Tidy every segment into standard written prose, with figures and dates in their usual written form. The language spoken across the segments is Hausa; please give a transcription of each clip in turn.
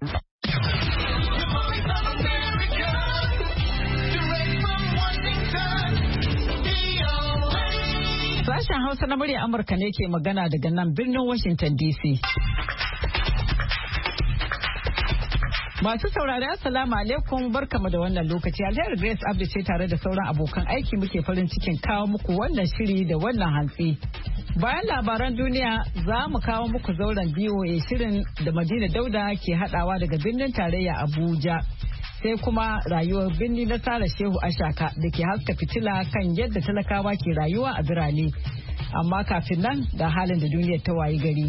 Sashen Hausa na murya Amurka ne ke magana daga nan birnin Washington DC. Masu saurari assalamu alaikum barkamu da wannan lokaci. Alheri Grace Abdi ce tare da sauran abokan aiki muke farin cikin kawo muku wannan shiri da wannan hantsi. Bayan labaran duniya za mu kawo muku zauren BOA shirin da Madina Dauda ke hadawa daga birnin tarayya Abuja. Sai kuma rayuwar birni na Sara Shehu Ashaka da ke haska fitila kan yadda talakawa ke rayuwa a birane. Amma kafin nan ga halin da duniyar ta wayi gari.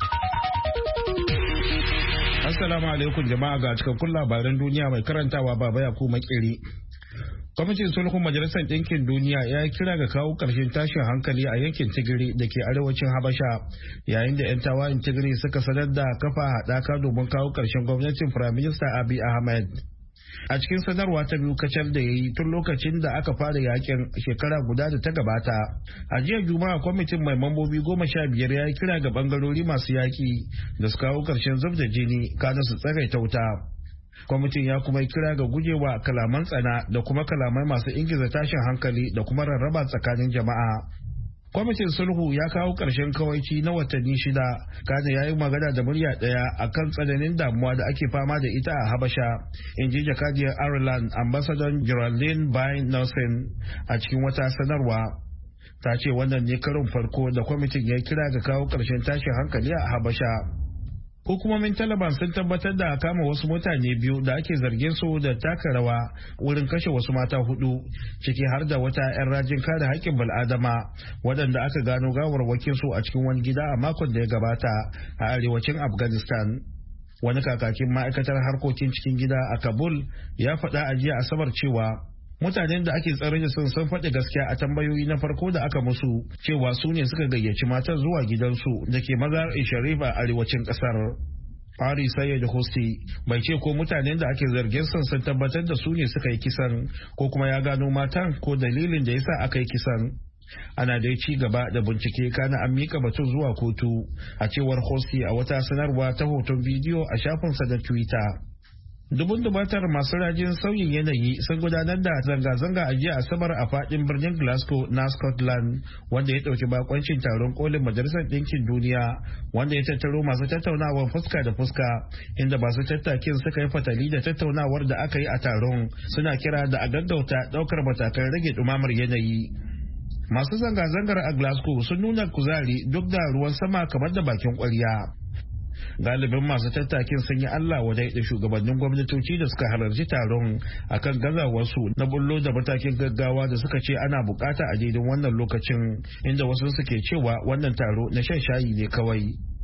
Assalamu alaikum jama'a ga cikakkun labaran duniya mai karantawa Baba Yakubu Makeri. Kwamitin sulhun Majalisar Ɗinkin Duniya ya kira ga kawo ƙarshen tashin hankali a yankin Tigiri da ke arewacin Habasha yayin da 'yan tawayen Tigiri suka sanar da kafa haɗaka domin kawo ƙarshen gwamnatin Firaminista Abiy Ahmed. A cikin sanarwa ta biyu kacal da ya yi tun lokacin da aka fara yakin shekara guda da ta gabata. A jiya Juma'a kwamitin mai mambobi 15 ya yi kira ga bangarori masu yaki da su kawo ƙarshen zub da jini kana su tsagaita wuta. Kwamitin ya kuma yi kira ga gujewa kalaman tsana da kuma kalamai masu ingiza tashin hankali da kuma rarraba tsakanin jama'a. Kwamitin sulhu ya kawo ƙarshen kawaici na watanni 6 kana ya yi magana da murya ɗaya a kan tsananin damuwa da ake fama da ita a Habasha, in ji jakadiyar Ireland Ambassador Geraldine Byrne Nelson a cikin wata sanarwa. Ta ce wannan ne karin farko da kwamitin ya kira ga kawo ƙarshen tashin hankali a Habasha. Hukumomin Taliban sun tabbatar da kama wasu mutane 2 da ake zargin su da taka rawa wurin kashe wasu mata 4 ciki har da wata 'yan rajin kare haƙƙin bal'adama waɗanda aka gano gawarwakin su a cikin wani gida a makon da ya gabata a arewacin Afghanistan. Wani kakakin ma'aikatar harkokin cikin gida a Kabul ya faɗa a jiya Asabar cewa mutanen da ake tsare da sun faɗi gaskiya a tambayoyi na farko da aka musu cewa su ne suka gayyaci matan zuwa gidansu da ke Mazar Sharif a arewacin ƙasar. Ari Sayyid Hussi bai ce ko mutanen da ake zargin sun tabbatar da su ne suka yi kisan ko kuma ya gano matan ko dalilin da yasa aka yi kisan. Ana dai ci gaba da bincike kana an mika batun zuwa kotu a cewar Hussi a wata sanarwa ta hoton bidiyo a shafinsa da Twitter. Dubun dubatar masu rajin sauyin yanayi sun gudanar da zanga-zanga a jiya Asabar a fadin birnin Glasgow na Scotland wanda ya dauki bakoncin taron kolin Majalisar Ɗinkin Duniya wanda ya tattaro masu tattaunawar fuska da fuska inda masu tattakin suka yi fatali da tattaunawar da aka yi a taron suna kira da a gaggauta daukar matakan rage dumamar yanayi. Masu zanga-zangar a Glasgow sun nuna kuzari duk da ruwan sama kamar da bakin kwarya. Galibin masu tattakin sun yi Allah wadai da shugabannin gwamnatoci da suka halarci taron akan gazawarsu na bullo da matakin gaggawa da suka ce ana bukata a daidai wannan lokacin inda wasu suke cewa wannan taro na shan shayi ne kawai.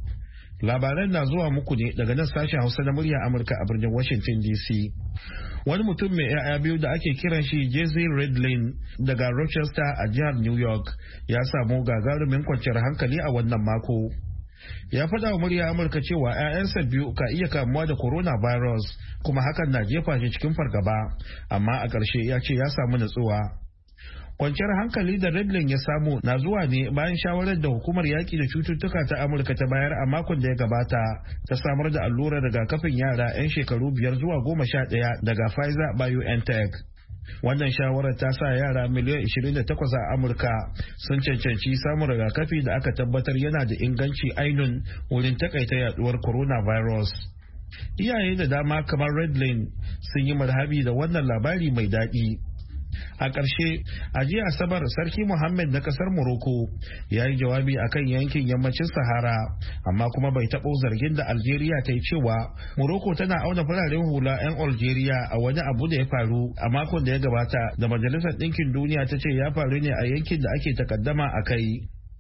Labaran na zuwa muku ne daga nan sashen Hausa na murya Amurka a birnin Washington DC. Wani mutum mai 'ya'ya biyu da ake kiran shi Jesse Redlin daga Rochester a jihar New York ya samu gagarumin kwanciyar hankali a wannan mako. Ya faɗa wa murya Amurka cewa 'ya'yansa biyu ka iya kamuwa da coronavirus kuma hakan na jefa shi cikin fargaba, amma a ƙarshe ya ce ya samu natsuwa. Kwanciyar hankali da Redlin ya samu na zuwa ne bayan shawarar da hukumar yaƙi da cututtuka ta Amurka ta bayar a makon da ya gabata ta samar da allurar rigakafin yara 'yan shekaru 5 zuwa 11 daga Pfizer BioNTech. Wannan shawarar ta sa yara miliyan 28 a Amurka sun cancanci samun rigakafi da aka tabbatar yana da inganci ainun wurin takaita yaduwar coronavirus. Iyaye da dama kamar Redlin sun yi marhabi da wannan labari mai daɗi. A ƙarshe, a jiya Asabar Sarki Mohammed na ƙasar Morocco ya yi jawabi akan yankin yammacin Sahara, amma kuma bai taɓo zargin da Algeria ta yi cewa Morocco tana auna fararen hula 'yan Algeria a wani abu da ya faru a makon da ya gabata da Majalisar Ɗinkin Duniya ta ce ya faru ne a yankin da ake takaddama a kai.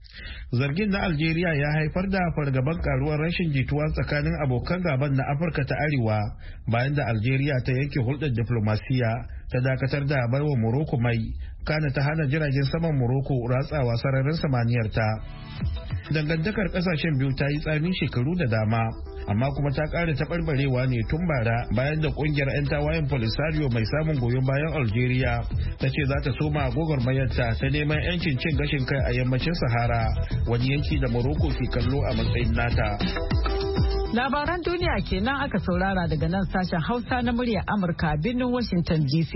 Zargin na Algeria ya haifar da fargaban karuwar rashin jituwa tsakanin abokan gaban na Afirka ta Arewa bayan da Algeria ta yanke hulɗar diflomasiya ta dakatar da baiwa Morocco mai kana ta hana jiragen saman Morocco ratsawa sararin samaniyar ta. Dangantakar kasashen biyu ta yi tsami shekaru da dama, amma kuma ta ƙara taɓarɓarewa ne tun bara bayan da ƙungiyar 'yan tawayen Polisario mai samun goyon bayan Algeria ta ce za ta soma gwagwarmayarta ta neman 'yancin cin gashin kai a yammacin Sahara, wani yanki da Morocco ke kallo a matsayin nata. Labaran duniya kenan aka saurara daga nan sashen Hausa na muryar Amurka a birnin Washington DC.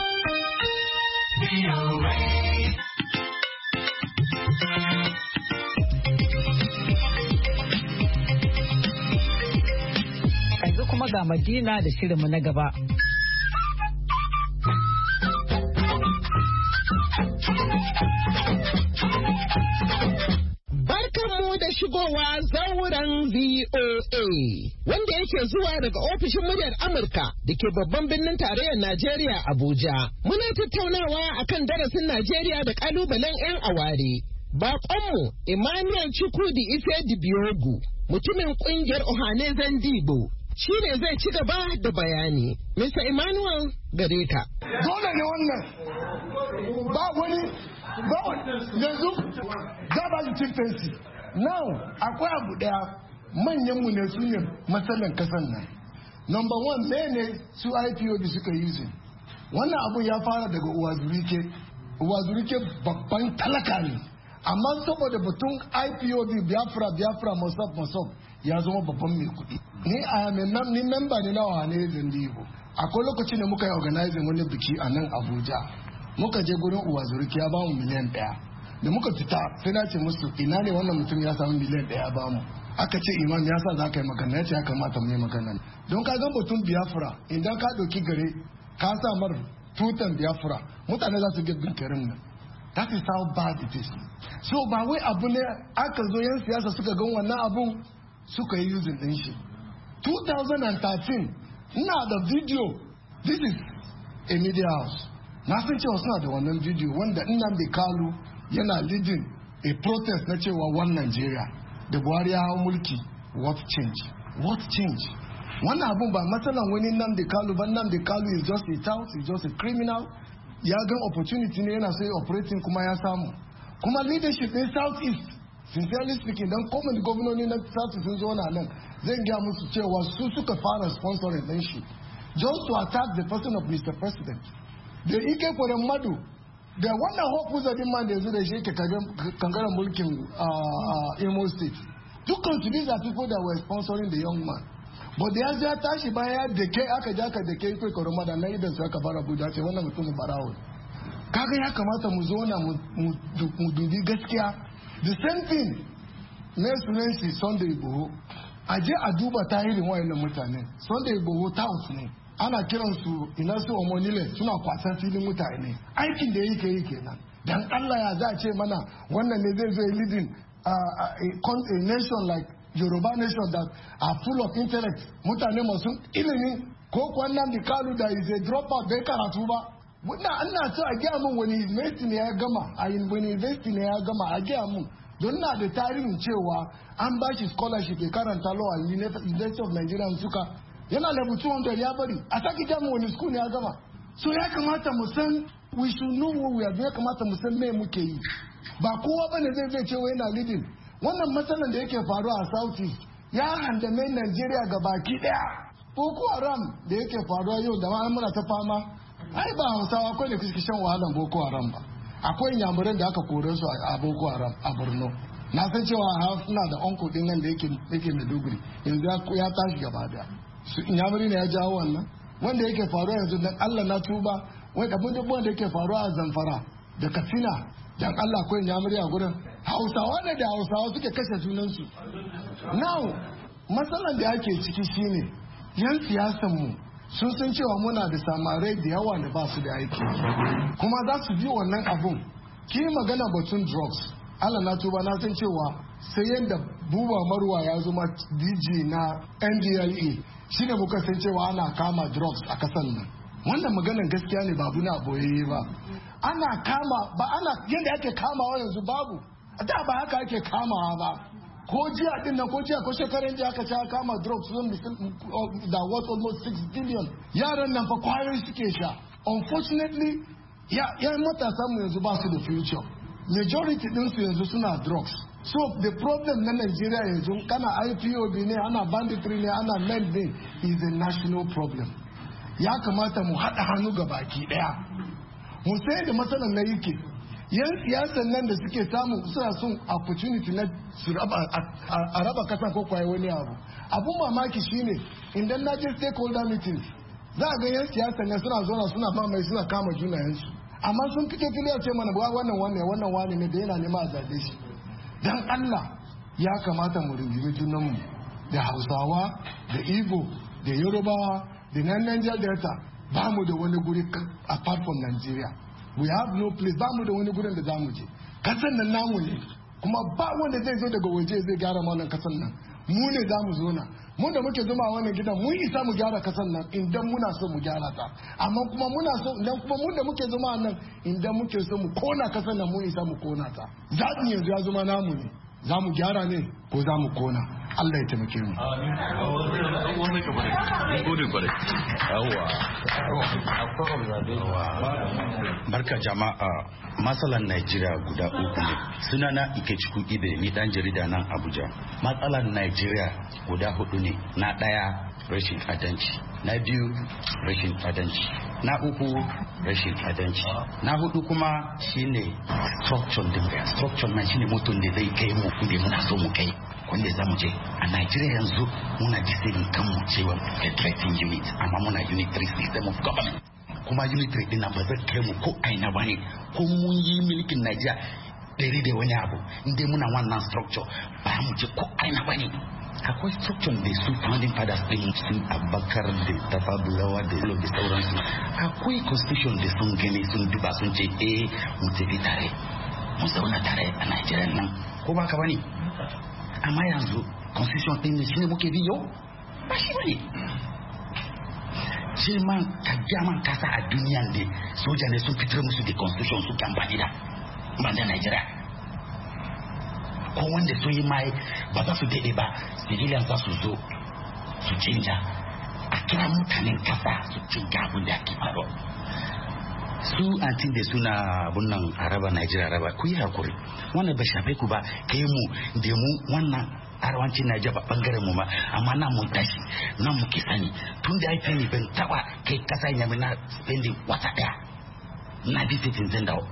Yanzu kuma ga Madina da shirinmu na gaba. Da shigowa zauren VOA wanda yake zuwa daga ofishin muryar Amurka da ke babban birnin tarayyar Najeriya Abuja. Muna tattaunawa akan darasin Najeriya da kalubalen 'yan aware. Baƙonmu Emmanuel Chukwudi Ife Dibiogu, mutumin ƙungiyar Ohanezen Dibo, shi ne zai ci gaba da bayani. Mr. Emmanuel gare ka. Dole ne wannan ba wani yanzu gaba cikin fensi. Now, akwai abu daya manyanmu ne su ne matsalan kasan nan. Number one, ne su IPOB suka yi zin. Wannan abu ya fara daga Uwazurike. Uwazurike babban talaka ne. Amma saboda batun IPOB Biafra Mosop ya zama babban mai kuɗi. Ni member ne na Ohanezen Dibo. Akwai lokacin da muka yi organizing wani biki a nan Abuja. Muka je gurin Uwazurike ya ba mu miliyan 1. Da muka fita sai na ce musu ina ne wannan mutum ya samu miliyan 1 ba mu. Aka ce Imam ya sa za ka yi magana, ya ce ya kamata mu yi magana. Don ka ga batun Biafra idan ka ɗauki gare ka sa mar tutan Biafra mutane za su ga binkirin nan. That is how bad it is. So ba wai abu ne aka zo yan siyasa suka gan wannan abun suka yi using din shi. 2013 ina da video, this is a media house. Na san cewa suna da wannan video wanda Nnamdi Kalu yana leading a protest na cewa one Nigeria da Buhari ya hau mulki. What change? Wannan abun ba matsalan wani Nnamdi Kalu ba. Nnamdi Kalu is just a tout, is just a criminal. Ya gan opportunity ne yana sai operating kuma ya samu. Kuma leadership in South East, sincerely speaking, dan common gwamnoni na South East sun zo na nan zan gaya musu cewa su suka fara sponsoring din shi just to attack the person of Mr. President. Da Ike Madu da wannan hope din man da yanzu da shi ke kangaren mulkin Imo State. Dukkan su these are people that were sponsoring the young man. But da ya tashi baya da ke aka Ike Madu na idan su aka fara buda ce wannan mutumin barawo. Kaga ya kamata mu zo na mu dubi gaskiya. The same thing ne sunan shi Sunday Igboho. A je a duba tahirin wayannan mutane. Sunday Igboho tout ne. Ana kiransu ina su omonile suna kwasan filin mutane. Aikin da yake yi kenan. Dan Allah ya za a ce mana wannan ne zai zo leading a nation like Yoruba nation that are full of intellect. Mutane masu ilimi ko kwanan da Kalu da is a dropout bai karatu ba. Ina so a gaya min wani university ne ya gama a gaya min don na da tarihin cewa an ba shi scholarship ya karanta law a University of Nigeria suka yana level 200 ya bari a saki gama wani school ne ya gama. So ya kamata mu san we should know what we are doing. Ya kamata mu san me muke yi. Ba kowa bane zai cewa yana leading. Wannan matsalan da yake faruwa a South East ya handame Nigeria ga baki daya. Boko Haram da yake faruwa yau da ma muna ta fama. Ai ba Hausawa akwai da kuke shan wahalan Boko Haram ba. Akwai Inyamuran da aka kore su a Boko Haram a Borno. Na san cewa suna da uncle din nan da yake Maiduguri. Yanzu ya tashi gaba daya. Inyamuri ne ya jawo wannan. Wanda yake faruwa yanzu dan Allah na tuba. Wai abin da yake faruwa a Zamfara da Katsina dan Allah akwai Inyamuri a gurin. Hausawa ne da Hausawa suke kashe junansu. Now matsalan da ake ciki shine yan siyasan mu sun san cewa muna da samarai da yawa da ba su da aiki kuma za su bi wannan abun. Ki magana batun drugs, Allah na tuba na san cewa sai yadda Buba Marwa ya zama DG na NDLA shine muka san cewa ana kama drugs a kasan nan. Wannan maganan gaskiya ne babu na boyayye ba. Ana kama ba ana yadda ake kamawa yanzu babu. Da ba haka ake kamawa ba. Ko jiya din nan ko shekaran jiya aka kama drugs da worth almost 6 billion. Yaran nan fa kwayoyi suke sha. Unfortunately, ya matasa mu yanzu ba su da future. Majority din su yanzu suna drugs. So the problem na Nigeria yanzu kana IPOB ne, ana banditry ne, ana men ne is a national problem. Ya kamata mu haɗa hannu ga baki ɗaya. Mu sai da matsalar na yake. yan siyasan nan da suke samu suna son opportunity na su a raba kasa ko kwaye wani abun mamaki shine idan na je stakeholder meeting za a ga yan siyasan nan suna mamaye suna kama junayensu amma sun fito fili a ce mana wannan wani ne da yana nema a zaɓe shi dan Allah ya kamata mu rinjimi junanmu da Hausawa da Igbo da Yorubawa da Niger Delta ba mu da wani guri apart from Nigeria. We have no place, ba mu da wani gurin da za mu je. Kasan nan namu ne, kuma ba wanda zai zo daga waje zai gyara wannan kasan nan. Mu ne za mu zo na. Mun da muke zama a wannan gidan mun isa mu gyara kasan nan idan muna so mu gyara ta. Amma kuma muna so idan kuma mun da muke zama nan idan muke so mu kona kasan nan mun isa mu kona ta. Zaɓin yanzu ya zama namu ne. Za mu gyara ne ko za mu kona. Allah ya taimake mu. Barka jama'a, matsalar Najeriya guda uku ne. Sunana Ikechukwu Ibe, ni dan jarida nan Abuja. Matsalar Najeriya guda hudu ne. Na daya rashin adalci, na biyu rashin adalci, na uku rashin adalci, na hudu kuma shine structure din. Structure na shine mutum da zai kai mu inda muna so mu kai. Wanda za mu je a Nigeria yanzu muna disirin kanmu cewa federating unit, amma muna unitary system of government, kuma unitary din na ba zai kai mu ko aina bane. Ko mun yi mulkin Nigeria ɗari da wani abu inda muna wannan structure ba mu je ko aina bane. Akwai structure da su founding fathers din sun Abubakar da Tafawa da da sauransu. Akwai constitution da sun gani sun duba sun ce mu tafi tare, mu zauna tare a Nigeria nan, ko ba ka bane? Amma yanzu constitution din shi ne muke bi yau ba shi bane. Shi man kagyaman kasa a duniya da soja ne sun fitar musu da constitution su amfani da banda Nigeria. Ko wanda so yi mai ba za su daɗe ba civilian za su zo su canja a kira mutanen kasa su canja abin da ake faru. Su antin da suna bunnan araba Nigeria araba ku yi hakuri, wannan ba shafe ku ba, kai mu da mu wannan arwancin Nigeria ba bangaren mu ma, amma nan mun tashi nan muke sani tun da ai ban taba kai kasa ya na spending wata daya na visiting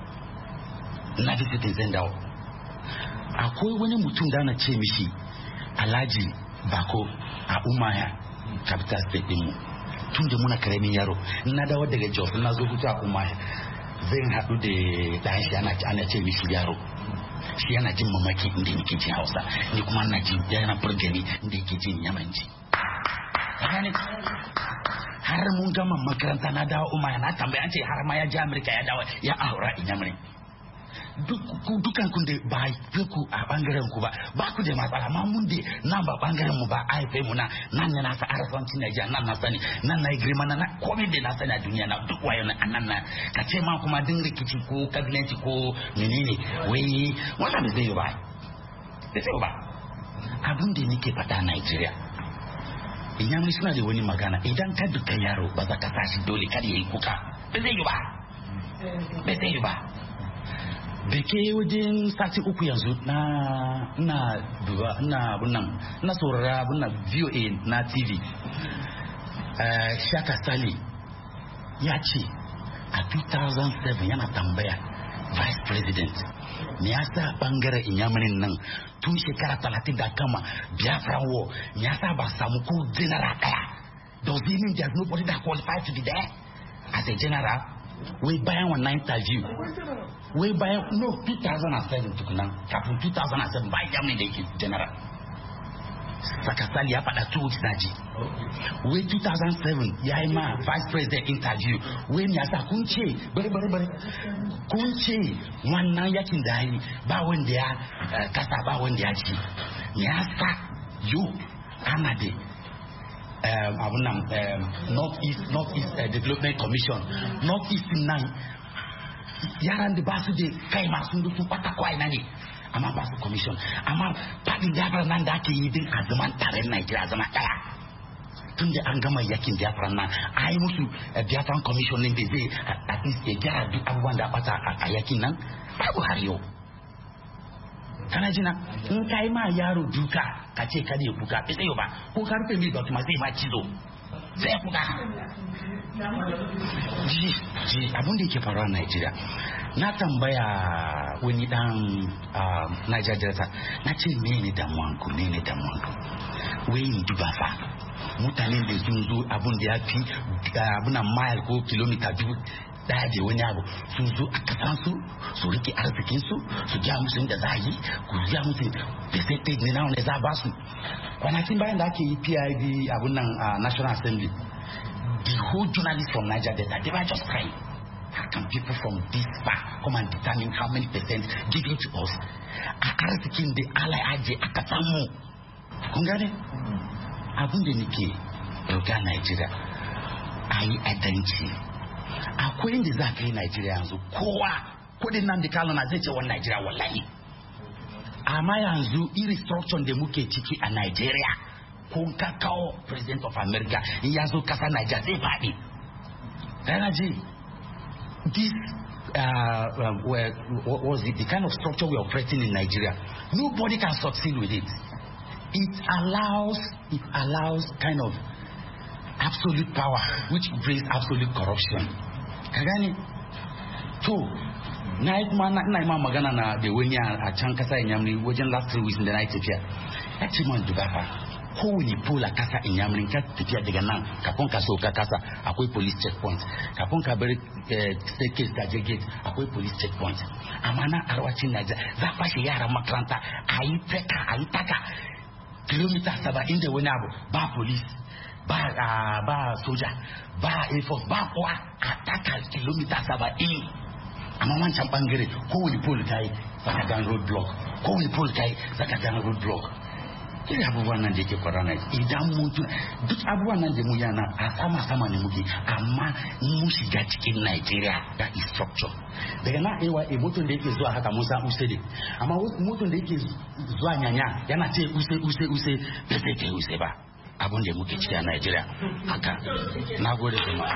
Zendao. Akwai wani mutum da na ce mishi Alhaji Bako a Umaya capital state din mu. Tun da muna karamin yaro na dawo daga Jos na zo hutu a Umaya zan haɗu da ɗan shi ana ce mishi yaro. Shi yana jin mamaki inda yake jin Hausa, ni kuma na jin yana burgani inda yake jin Yamanci. Har mun gama makaranta na dawo Umaya na tambaya an ce har ma ya je Amerika ya dawo ya aura Inyamurin. Dukan kun da ba haife ku a bangaren ku ba ku da matsala, amma mun da nan ba bangaren mu ba a haife mu nan ne na sa arafancin Najeriya nan na sani, nan na girma na komai da na sani a duniya na duk wayo nan na ka ce ma kuma din rikici ko kabilanci ko menene wai wannan da zai yi ba abin da nake faɗa Najeriya. Inyamuri suna da wani magana, idan ka duka yaro ba za ka tashi dole kada ya yi kuka, ba zai yi ba. Da ke wajen sati uku yanzu na saurara abunnan VOA na TV. Shaka Sali ya ce a 2007 yana tambaya vice president me yasa bangaren Inyamurin nan tun shekara 30 da kama Biafra war me yasa ba samu ko general daya. Does it mean there's nobody that qualified to be there as a general? Wai bayan wannan interview, wai bayan 2007 tukunan, kafin 2007 ba ya mai da yake general. Sakasali ya faɗa 2 weeks naji. Wai 2007 ya yi ma vice president interview, wai me yasa kun ce bari kun ce wannan yakin da yi ba wanda ya kasa ba wanda ya ci. Me yasa yau ana da North East Development Commission, North East nan yaran da ba su da kai masu sun kwata kwai na ne, amma ba su commission, amma fadin Biafra nan da ake yi din a zaman tarayyar Najeriya zama daya. Tun da an gama yakin Biafra nan a yi musu Biafran commission ne da zai at least ya gyara duk abubuwan da bata a yakin nan babu har yau. Kana jina in ka yi ma yaro duka ka ce kada ya kuka bai tsayo ba, ko ka rufe mai batu ma zai ma cizo sai ya kuka. Ji abin da yake faruwa a Najeriya na tambaya wani dan Niger Delta na ce mene damuwanku wai in duba fa mutanen da sun zo abun da ya fi abuna mile ko kilomita 1,000 da wani abu sun zo a kasansu su rike arzikinsu su ja musu inda za a yi ku ja musu percentage ne na wanda za a ba su. Kwanakin bayan da ake yi PID abun nan a National Assembly, the whole journalists from Niger Delta, they were just crying. How can people from this far come and determine how many percent given to us? A arzikin da Allah ya aje a kasanmu. Kun gane? Abin da nake roƙa Nigeria a yi adalci. Akwai inda za ka yi Nigeria yanzu kowa kudin nan da kalana zai ce wani Nigeria wallahi. Amma yanzu iri structure da muke ciki a Nigeria, kun ka kawo President of America in ya zo kasa Nigeria zai faɗi. Dana ji this what was it, the kind of structure we are operating in Nigeria, nobody can succeed with it. It allows kind of absolute power which brings absolute corruption. Kagani to na yi magana na da wani a can kasa Inyamuri wajen last 3 weeks da na yi tafiya. Ya ce man duba fa kowane pola kasa Inyamuri ka tafiya daga nan kafin ka sauka kasa akwai police checkpoint, kafin ka bari staircase da gate akwai police checkpoint. Amma na arwacin Najeriya za kwashe yaran makaranta a yi taka kilomita 70 da wani abu ba police ba soja ba air force ba kowa a taka kilomita 70. Amma wancan bangare kowane pole kai zaka ga road block, kowane pole kai zaka ga road block. Kiri abubuwan nan da yake kwarana idan mutu duk abubuwan nan da mu yana a sama ne muke, amma mu shiga cikin Nigeria da is structure. Daga na ewa mutum da yake zuwa haka mun san use amma mutum da yake zuwa nyanya yana ce use da sai kai use ba. Abun da muke ciki a Nigeria haka. Nagode kuma.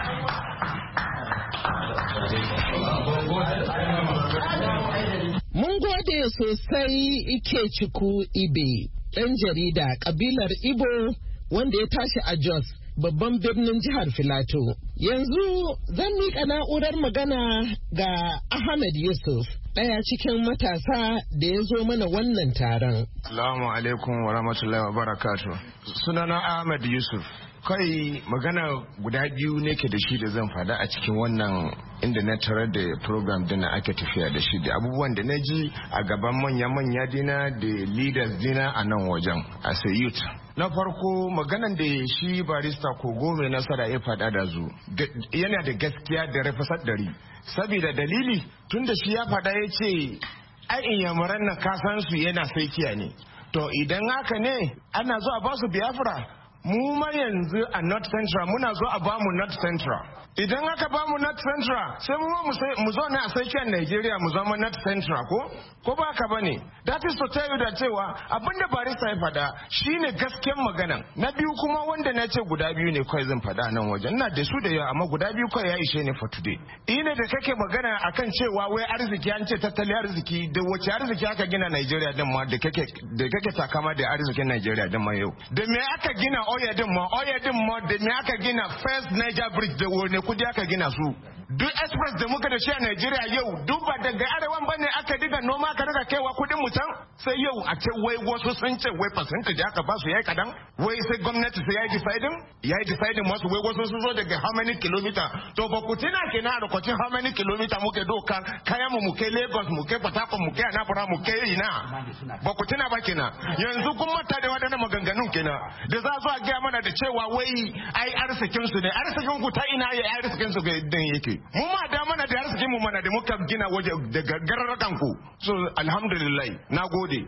Mun gode sosai Ikechukwu Ibe, ɗan jarida ƙabilar Igbo wanda ya tashi a Jos, babban birnin jihar Filato. Yanzu zan miƙa na'urar magana ga Ahmed Yusuf, ɗaya cikin matasa da ya zo mana wannan taron. Assalamu alaikum wa rahmatullahi wa barakatuh. Sunana Ahmed Yusuf. Kai magana guda biyu ne ke da shi da zan fada a cikin wannan inda na tarar da program dina ake tafiya da shi da abubuwan da na ji a gaban manya-manya dina da leaders dina a nan wajen as a youth. Na farko maganan da shi barista Kogo mai nasara ya fada da zu yana da gaskiya da rafasar dari. Saboda dalili tun da shi ya fada ya ce ai inyamuran nan kasansu yana saikiya ne. To idan haka ne ana zuwa ba su Biafra. Mu ma yanzu a North Central muna zo a bamu North Central. Idan aka bamu North Central sai mu zo na a tsakiyar Nigeria mu zama North Central ko ba haka bane. That is to tell you that cewa abinda barista ya fada shine gaskiyar magana. Na biyu kuma wanda na ce guda biyu ne kai zan fada nan wajen. Ina da su da yawa amma guda biyu kai ya ishe ne for today. Ine da kake magana akan cewa wai arziki an ce tattalin arziki da wace arziki aka gina Nigeria din ma da kake takama da arzikin Nigeria din ma yau. Da me aka gina oya din ma da me aka gina First Niger Bridge da wani kudi aka gina su. Duk express da muka da shi a Nigeria yau duk ba daga arewan bane aka diga noma ka daga kaiwa kudin mu can sai yau a ce wai wasu sun ce wai percentage da aka ba su yayi kadan wai sai gwamnati sai yayi deciding wasu wai wasu sun zo daga how many kilometer to ba ku tuna kenan a lokacin how many kilometer muke doka kayan mu kai Lagos mu kai Port Harcourt mu kai Anambra mu kai ina ba ku tuna ba kenan yanzu kun mata da wadannan maganganun kenan da za zo a ga mana da cewa wai ai arzikin su ne arzikin ku ta ina ya arzikin su dan yake mu ma da mana da arzikin mu mana da muka gina waje daga gararrakan ku so alhamdulillah nagode.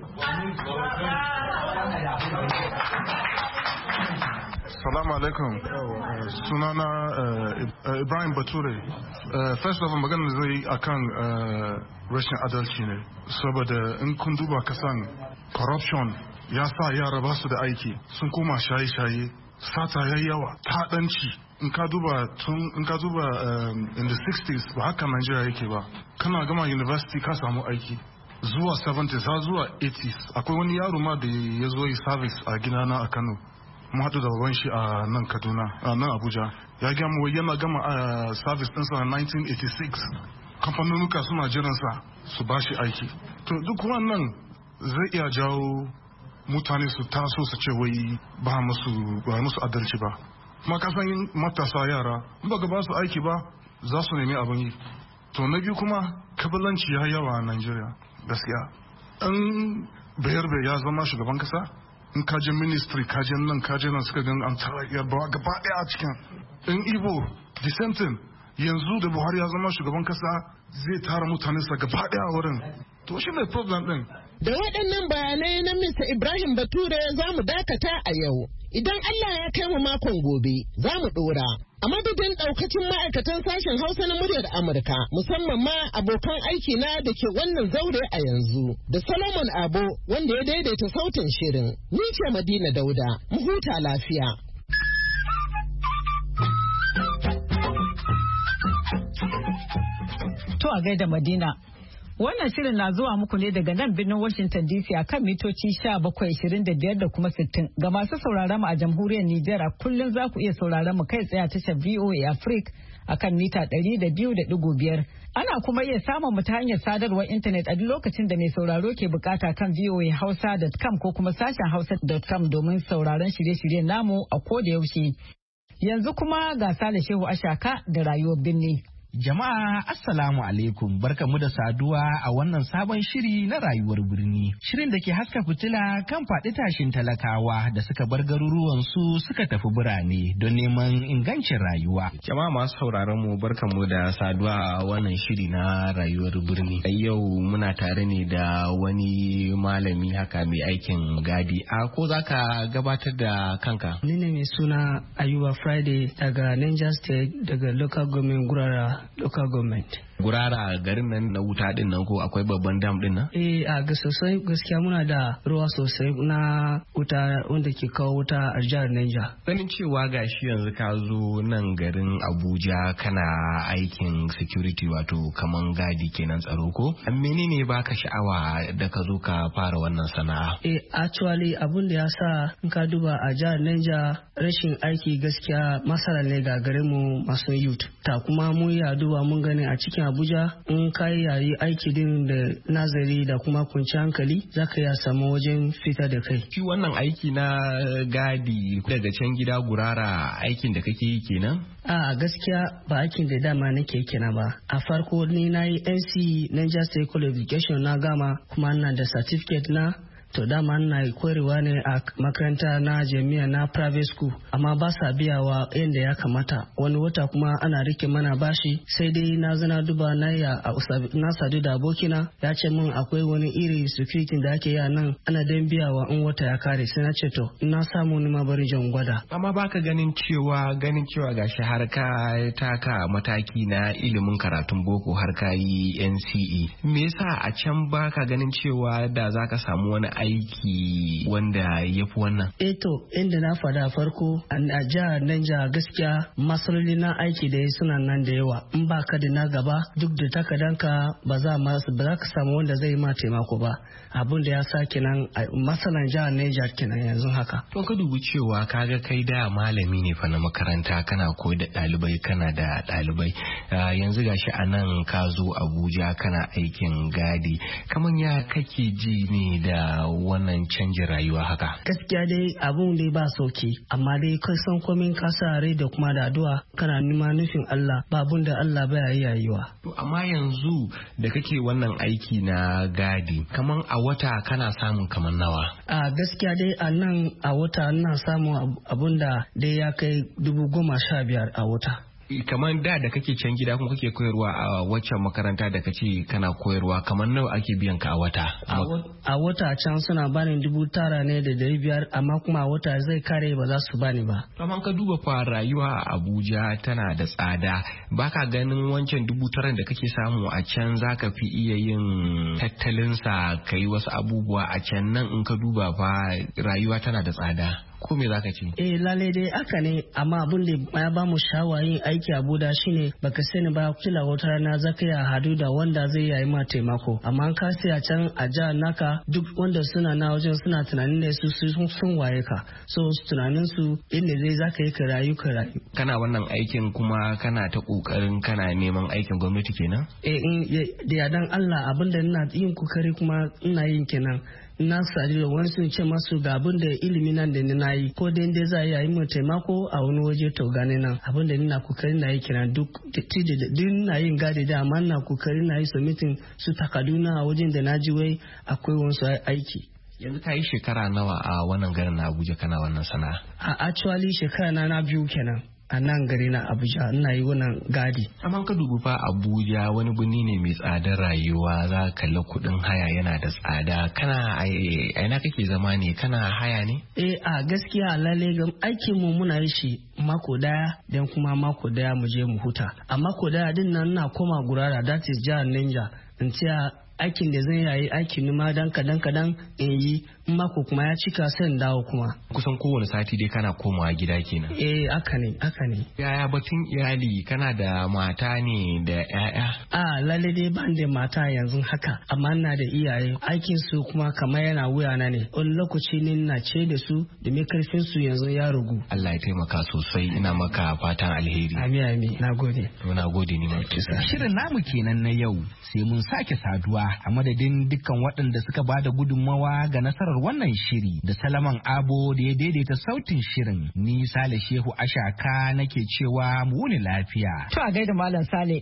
Salamu alaikum. Sunana Ibrahim Bature. First of all magana zai akan rashin adalci ne saboda in kun duba kasan corruption ya sa yara ba su da aiki sun koma shaye-shaye sata yayi yawa taɗanci in ka duba in the 60s ba haka Nigeria yake ba kana gama university ka samu aiki zuwa 70s har zuwa 80s akwai wani yaro ma da ya zo yi service a gidana a Kano mu haɗu da baban shi a nan Kaduna a nan Abuja ya gama yana gama service ɗinsa a 1986 kamfanonuka suna jiransa su ba shi aiki. To duk wannan zai iya jawo mutane su taso su ce wai ba musu adalci ba. Kuma kasan matasa yara in ba ba su aiki ba za su nemi abin yi. To na biyu kuma kabilanci ya yawa a Najeriya gaskiya. In bayarbe ya zama shugaban kasa, in kaje ministry kaje nan suka gan an tara yarbawa gaba daya a cikin. In Igbo the same thing, yanzu da Buhari ya zama shugaban kasa zai tara mutane sa gaba daya a wurin. To shi ne problem din. Da waɗannan bayanai na Mr. Ibrahim Bature za mu dakata a yau. Idan Allah ya kai mu makon gobe, za mu ɗora. A madadin ɗaukacin ma'aikatan sashen Hausa na muryar Amurka, musamman ma abokan aiki na da ke wannan zaure a yanzu, da Solomon Abo wanda ya daidaita sautin shirin. Ni ce Madina Dauda, mu huta lafiya. To a gaida Madina. Wannan shirin na zuwa muku ne daga nan birnin Washington DC a kan mitoci 1725 da kuma 60. Ga masu sauraron mu a jamhuriyar Nijar a kullum za ku iya sauraron mu kai tsaye a tashar VOA Africa a kan mita 200.5. Ana kuma iya samun mu ta hanyar sadarwar intanet a duk lokacin da mai sauraro ke bukata kan voahausa.com ko kuma sashen hausa.com domin sauraron shirye-shiryen namu a koda yaushe. Yanzu kuma ga Sale Shehu Ashaka da rayuwar birni. Jama'a Assalamu alaikum, barkamu da saduwa a wannan sabon shiri na rayuwar birni. Shirin da ke haska fitila kan faɗi tashin talakawa da suka bar garuruwansu suka tafi birane don neman ingancin rayuwa. Jama'a masu sauraron mu barkamu da saduwa a wannan shiri na rayuwar birni. Yau muna tare ne da wani malami haka mai aikin gadi. Ko zaka gabatar da kanka? Ni ne mai suna Ayuba Friday daga Niger State daga local government Gurara. Local government. Gurara garin nan na wuta din nan ko akwai babban dam din nan? A sosai gaskiya muna da ruwa sosai na wuta wanda ke kawo wuta a jihar Niger. Ganin cewa gashi yanzu ka zo nan garin Abuja kana aikin security wato kaman gadi kenan tsaro ko? Menene baka sha'awa da ka zo ka fara wannan sana'a? Actually abun da ya sa in ka duba a jihar Niger rashin aiki gaskiya masala ne ga garin mu masu youth. Ta kuma mun ya duba mun gani a cikin Abuja in ka yayi aiki din da nazari da kuma kunci hankali zaka ya samu wajen fita da kai. Shi wannan aiki na gadi daga can gida Gurara aikin da kake yi kenan? A gaskiya ba aikin da dama nake kenan ba. A farko ni na yi NC Niger State College Education na gama kuma ina da certificate na. To dama na koyarwa ne a makaranta na jami'a na private school amma ba sa biyawa yadda ya kamata. Wani wata kuma ana rike mana bashi sai dai na zana duba na sadu da abokina ya ce min akwai wani iri security da ake yi a nan ana dan biyawa in wata ya kare sai na ce to na samu ni ma bari jan gwada. Amma baka ganin cewa gashi har ka taka mataki na ilimin karatun boko har ka yi NCE. Me yasa a can baka ganin cewa da zaka samu wani aiki wanda ya fi wannan? To inda na faɗa farko a jihar Niger gaskiya matsaloli na aiki da suna nan da yawa in ba ka da na gaba duk da takadanka ba za ka samu wanda zai ma taimako ba abun da ya sa kenan matsalan jihar Niger kenan yanzu haka. To ka dubi cewa kaga kai da malami ne fa na makaranta kana koyar da ɗalibai kana da ɗalibai yanzu gashi a nan ka zo Abuja kana aikin gadi kaman ya kake ji ne da wannan canjin rayuwa haka? Gaskiya dai abun dai ba sauki amma dai kai san komin kasa rai da kuma da addu'a kana nima nufin Allah ba abun da Allah baya yayiwa. To amma yanzu da kake wannan aiki na gadi kaman a wata kana samun kaman nawa? A gaskiya dai a nan a wata ina samun abun da dai ya kai 15,000 a wata. Kamar da kake can gida kuma kake koyarwa a waccan makaranta da kace kana koyarwa kamar nawa ake biyan ka a wata? A wata can suna bani 9,000 ne da 500 amma kuma a wata zai kare ba za su bani ba. Amma ka duba fa rayuwa a Abuja tana da tsada baka ganin wancan 9,000 da kake samu a can zaka fi iya yin tattalin sa kai wasu abubuwa a can nan in ka duba fa rayuwa tana da tsada. ko me zaka ce? Lalle dai haka ne, amma abin da ya ba mu shawayin aiki Abuja shine baka sani ba, kila wata rana zaka ya hadu da wanda zai yi ma taimako, amma an kasi a can a jihar naka duk wanda suna na wajen suna tunanin da su sun waye ka, so tunanin su inda zai zaka yi ka rayu. Kana wannan aikin kuma kana ta kokarin kana neman aikin gwamnati kenan? Da yadan Allah abinda ina yin kokari kuma ina yin kenan. Na sadu da wani sun ce masu ga abin da ilimi nan da na yi, ko da inda za a yi mu taimako a wani waje to gane nan abin da nina kokari na yi kenan duk na yin gadi da, amma na kokari na yi submitting su takaduna a wajen da na ji wai akwai wasu aiki. Yanzu ka yi shekara nawa a wannan garin na Abuja kana wannan sana'a? Actually shekara na biyu kenan a nan gari na Abuja ina yi wannan gadi. Amma ka dubi fa Abuja wani birni ne mai tsadar rayuwa, za ka kalli kuɗin haya yana da tsada. Kana aina kake zama ne, kana haya ne? A gaskiya lalle ga aikin mu muna yi shi mako daya dan kuma mako daya mu je mu huta. A mako daya din nan na koma Gurara, that is jihar Niger, in ce aikin da zan yi aikin nima dan kadan in yi, mako kuma ya cika sai in dawo kuma. Kusan kowane sati dai kana komawa gida kenan? Haka ne. Yaya batun iyali, kana da mata ne da 'ya'ya? Lalle dai ban da mata yanzu haka, amma ina da iyaye. Aikin su kuma kamar yana wuyana ne. Wani lokaci ne na ce da su da mai karfin su yanzu ya ragu. Allah ya taimaka sosai, ina maka fatan alheri. Amin, nagode. Nagode ni ma. Shirin namu kenan na yau, sai mun sake saduwa. A madadin dukkan waɗanda suka ba da gudunmawa ga nasarar wannan shiri da Salaman Abo da ya daidaita sautin shirin, ni Sale Shehu Ashaka nake cewa mu wuni lafiya. To a gaida Malam Sale.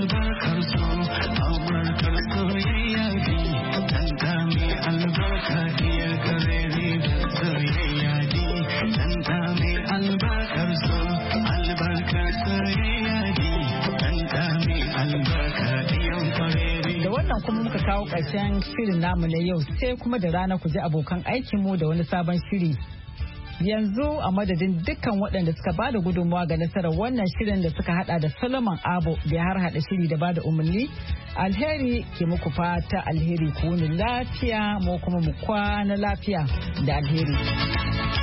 albarka wannan kuma muka kawo ƙarshen shirin namu na yau sai kuma da rana ku ji abokan aikinmu da wani sabon shiri. Yanzu a madadin dukkan waɗanda suka bada gudunmawa ga nasarar wannan shirin da suka hada da Solomon Abo da ya har hada shiri da bada umarni. Alheri ke muku fata alheri ku wuni lafiya mu kuma mu kwana lafiya da alheri.